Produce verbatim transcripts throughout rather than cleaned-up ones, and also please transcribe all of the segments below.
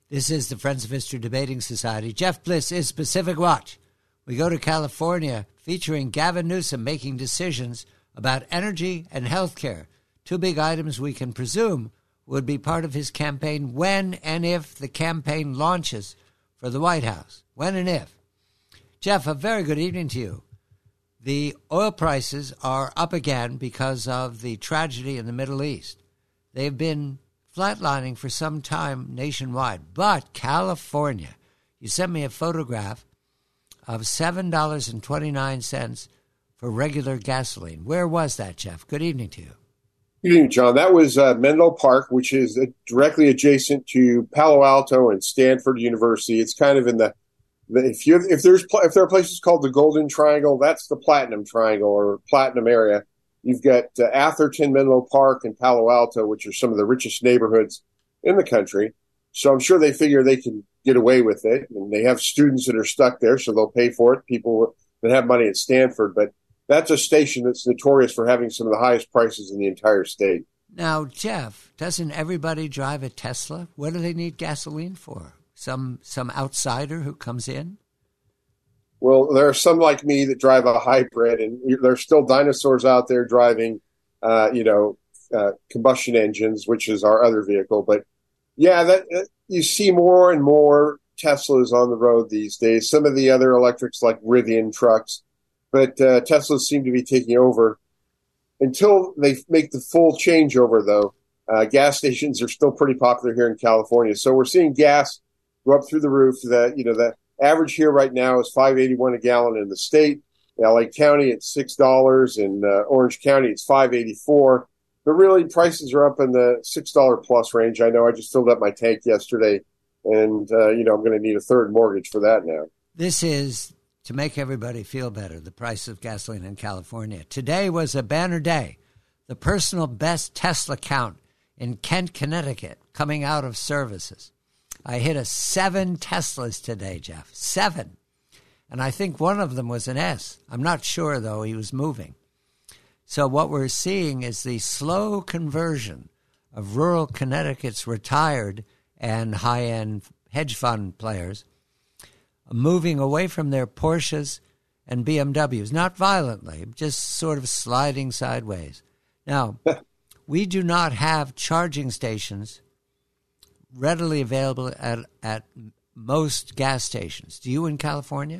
This is the Friends of History Debating Society. Jeff Bliss is Pacific Watch. We go to California, featuring Gavin Newsom making decisions about energy and health care, two big items we can presume would be part of his campaign when and if the campaign launches for the White House. When and if. Jeff, a very good evening to you. The oil prices are up again because of the tragedy in the Middle East. They've been flatlining for some time nationwide. But California, you sent me a photograph of seven dollars and twenty-nine cents for regular gasoline. Where was that, Jeff? Good evening to you. Good evening, John. That was uh, Menlo Park, which is directly adjacent to Palo Alto and Stanford University. It's kind of in the, the if you if there's if there are places called the Golden Triangle, that's the Platinum Triangle or Platinum area. You've got uh, Atherton, Menlo Park, and Palo Alto, which are some of the richest neighborhoods in the country. So I'm sure they figure they can get away with it. And they have students that are stuck there, so they'll pay for it, people that have money at Stanford. But that's a station that's notorious for having some of the highest prices in the entire state. Now, Jeff, doesn't everybody drive a Tesla? What do they need gasoline for? Some some outsider who comes in? Well, there are some like me that drive a hybrid, and there's still dinosaurs out there driving, uh, you know, uh, combustion engines, which is our other vehicle. But yeah, that uh, you see more and more Teslas on the road these days. Some of the other electrics like Rivian trucks, but uh, Teslas seem to be taking over. Until they make the full changeover, though, uh, gas stations are still pretty popular here in California. So we're seeing gas go up through the roof. That you know that. Average here right now is five eighty-one a gallon in the state. In L A County, it's six dollars. In uh, Orange County, it's five eighty-four. But really, prices are up in the six dollars plus range. I know I just filled up my tank yesterday, and, uh, you know, I'm going to need a third mortgage for that now. This is to make everybody feel better, the price of gasoline in California. Today was a banner day. The personal best Tesla count in Kent, Connecticut, coming out of services. I hit a seven Teslas today, Jeff. Seven. And I think one of them was an S. I'm not sure, though. He was moving. So what we're seeing is the slow conversion of rural Connecticut's retired and high-end hedge fund players moving away from their Porsches and B M Ws. Not violently, just sort of sliding sideways. Now, we do not have charging stations readily available at at most gas stations. Do you in California?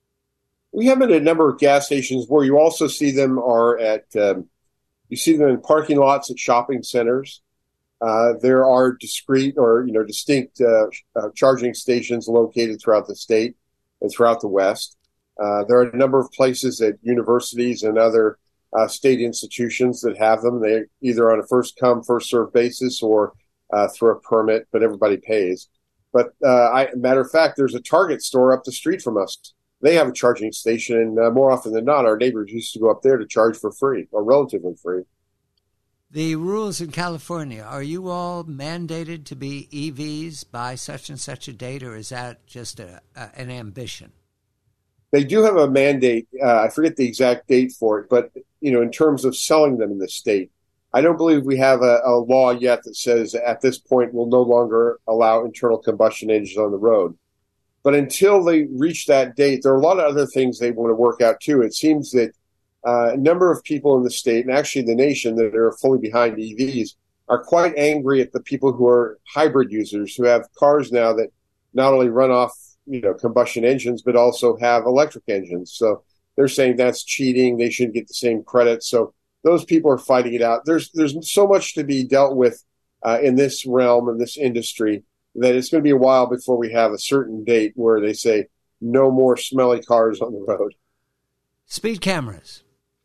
We have it at a number of gas stations. Where you also see them are at, um, you see them in parking lots at shopping centers. Uh, there are discrete or, you know, distinct uh, uh, charging stations located throughout the state and throughout the West. Uh, there are a number of places at universities and other uh, state institutions that have them. They either on a first come, first served basis or Uh, through a permit, but everybody pays. But uh, I, matter of fact, there's a Target store up the street from us. They have a charging station, and uh, more often than not, our neighbors used to go up there to charge for free, or relatively free. The rules in California, are you all mandated to be E Vs by such and such a date, or is that just a, a, an ambition? They do have a mandate. Uh, I forget the exact date for it, but you know, in terms of selling them in the state, I don't believe we have a, a law yet that says at this point we'll no longer allow internal combustion engines on the road. But until they reach that date, there are a lot of other things they want to work out too. It seems that uh, a number of people in the state, and actually the nation, that are fully behind E Vs are quite angry at the people who are hybrid users, who have cars now that not only run off, you know, combustion engines, but also have electric engines. So they're saying that's cheating. They shouldn't get the same credit. So those people are fighting it out. There's there's so much to be dealt with uh, in this realm, in this industry, that it's going to be a while before we have a certain date where they say no more smelly cars on the road. Speed cameras.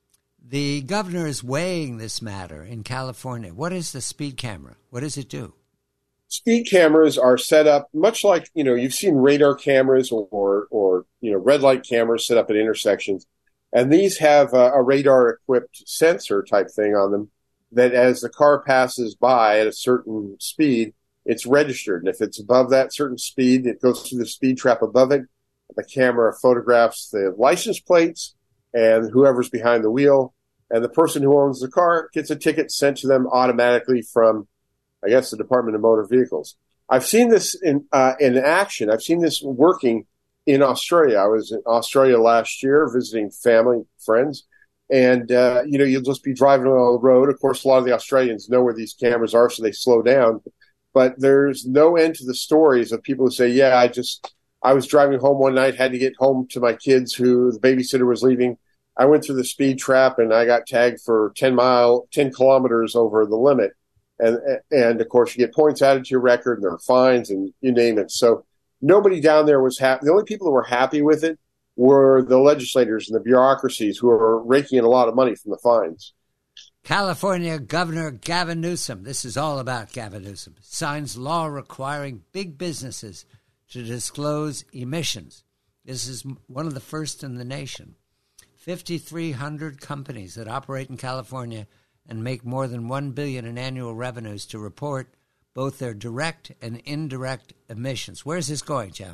The governor is weighing this matter in California. What is the speed camera? What does it do? Speed cameras are set up much like, you know, you've seen radar cameras or, or, or you know, red light cameras set up at intersections. And these have a, a radar-equipped sensor type thing on them that as the car passes by at a certain speed, it's registered. And if it's above that certain speed, it goes through the speed trap above it. The camera photographs the license plates and whoever's behind the wheel. And the person who owns the car gets a ticket sent to them automatically from, I guess, the Department of Motor Vehicles. I've seen this in uh, in action. I've seen this working in Australia. I was in Australia last year visiting family, friends, and uh, you know, you'll just be driving along the road. Of course, a lot of the Australians know where these cameras are, so they slow down. But there's no end to the stories of people who say, "Yeah, I just I was driving home one night, had to get home to my kids who the babysitter was leaving. I went through the speed trap and I got tagged for ten mile, ten kilometers over the limit." And, and of course, you get points added to your record, and there are fines, and you name it. So nobody down there was happy. The only people that were happy with it were the legislators and the bureaucracies who are raking in a lot of money from the fines. California Governor Gavin Newsom, this is all about Gavin Newsom, signs law requiring big businesses to disclose emissions. This is one of the first in the nation. fifty-three hundred companies that operate in California and make more than one billion dollars in annual revenues to report both their direct and indirect emissions. Where's this going, Jeff?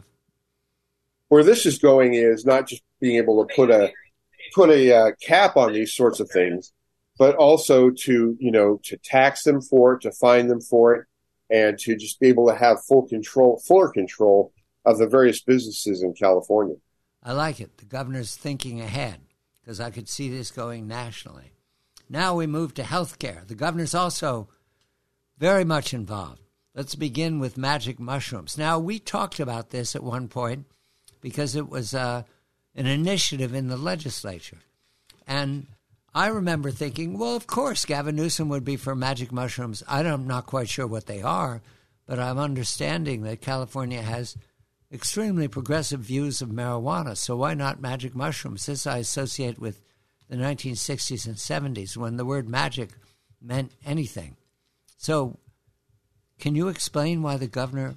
Where this is going is not just being able to put a put a uh, cap on these sorts of things, but also to, you know, to tax them for it, to fine them for it, and to just be able to have full control, fuller control of the various businesses in California. I like it. The governor's thinking ahead, because I could see this going nationally. Now we move to health care. The governor's also very much involved. Let's begin with magic mushrooms. Now, we talked about this at one point because it was uh, an initiative in the legislature. And I remember thinking, well, of course, Gavin Newsom would be for magic mushrooms. I'm not quite sure what they are, but I'm understanding that California has extremely progressive views of marijuana, so why not magic mushrooms? This I associate with the nineteen sixties and seventies when the word magic meant anything. So can you explain why the governor,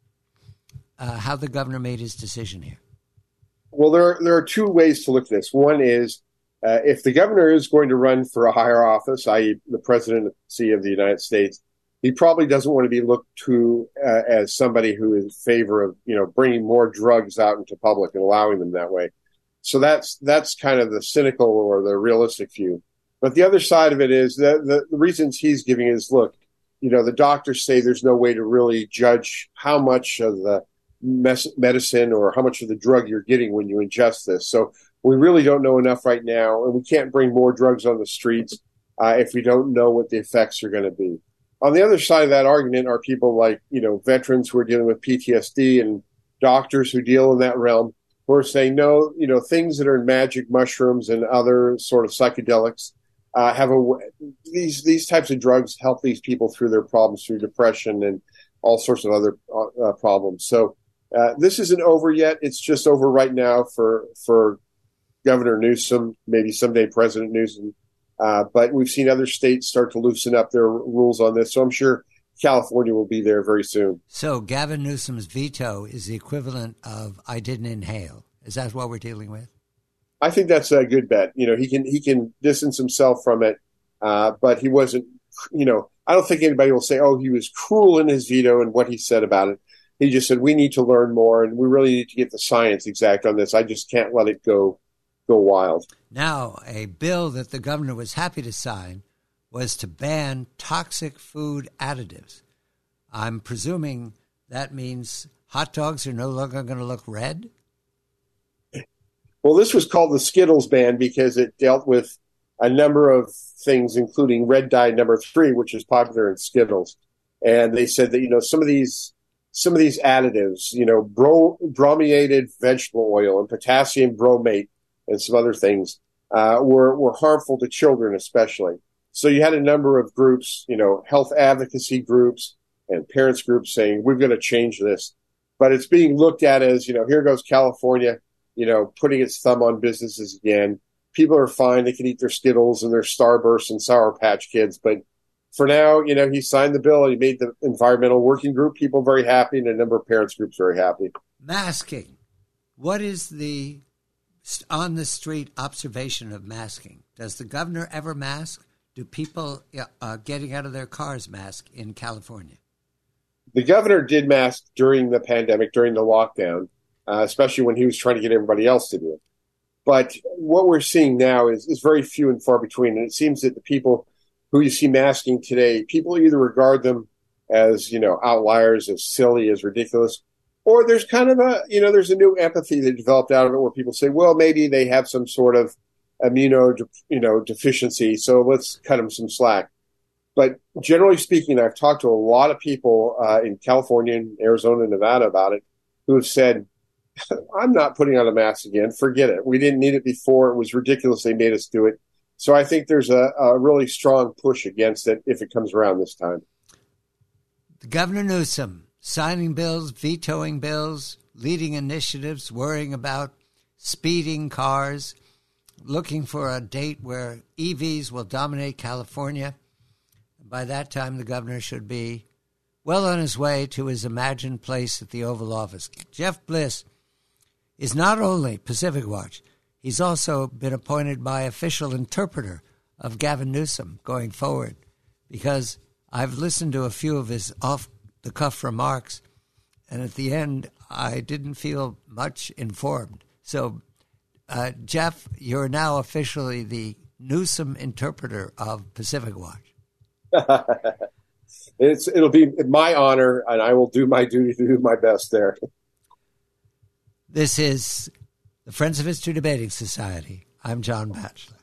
uh, how the governor made his decision here? Well, there, there are two ways to look at this. One is uh, if the governor is going to run for a higher office, that is the presidency of the United States, he probably doesn't want to be looked to uh, as somebody who is in favor of, you know, bringing more drugs out into public and allowing them that way. So that's that's kind of the cynical or the realistic view. But the other side of it is that the, the reasons he's giving is, look, you know, the doctors say there's no way to really judge how much of the mes- medicine or how much of the drug you're getting when you ingest this. So we really don't know enough right now, and we can't bring more drugs on the streets uh, if we don't know what the effects are going to be. On the other side of that argument are people like, you know, veterans who are dealing with P T S D and doctors who deal in that realm who are saying, no, you know, things that are in magic mushrooms and other sort of psychedelics uh, have a, these, these types of drugs help these people through their problems, through depression and all sorts of other uh, problems. So uh, this isn't over yet. It's just over right now for, for Governor Newsom, maybe someday President Newsom. Uh, but we've seen other states start to loosen up their rules on this. So I'm sure California will be there very soon. So Gavin Newsom's veto is the equivalent of I didn't inhale. Is that what we're dealing with? I think that's a good bet. You know, he can he can distance himself from it, uh, but he wasn't, you know, I don't think anybody will say, oh, he was cruel in his veto and what he said about it. He just said, we need to learn more and we really need to get the science exact on this. I just can't let it go go wild. Now, a bill that the governor was happy to sign was to ban toxic food additives. I'm presuming that means hot dogs are no longer going to look red? Well, this was called the Skittles ban because it dealt with a number of things, including red dye number three, which is popular in Skittles. And they said that, you know, some of these some of these additives, you know, bro, brominated vegetable oil and potassium bromate and some other things uh, were, were harmful to children especially. So you had a number of groups, you know, health advocacy groups and parents groups saying, we're going to change this. But it's being looked at as, you know, here goes California, you know, putting its thumb on businesses again. People are fine. They can eat their Skittles and their Starbursts and Sour Patch Kids. But for now, you know, he signed the bill. He made the environmental working group people very happy and a number of parents groups very happy. Masking. What is the on-the-street observation of masking? Does the governor ever mask? Do people uh, getting out of their cars mask in California? The governor did mask during the pandemic, during the lockdown, uh, especially when he was trying to get everybody else to do it. But what we're seeing now is, is very few and far between. And it seems that the people who you see masking today, people either regard them as, you know, outliers, as silly, as ridiculous. Or there's kind of a, you know, there's a new empathy that developed out of it where people say, well, maybe they have some sort of immuno, you know, deficiency, so let's cut them some slack. But generally speaking, I've talked to a lot of people uh, in California and Arizona and Nevada about it who have said, I'm not putting on a mask again. Forget it. We didn't need it before. It was ridiculous. They made us do it. So I think there's a, a really strong push against it if it comes around this time. Governor Newsom signing bills, vetoing bills, leading initiatives, worrying about speeding cars, looking for a date where E Vs will dominate California. By that time, the governor should be well on his way to his imagined place at the Oval Office. Jeff Bliss is not only Pacific Watch, he's also been appointed by official interpreter of Gavin Newsom going forward, because I've listened to a few of his off-the-cuff remarks, and at the end, I didn't feel much informed. So, uh, Jeff, you're now officially the Newsom interpreter of Pacific Watch. it's It'll be my honor, and I will do my duty to do my best there. This is the Friends of History Debating Society. I'm John Batchelor.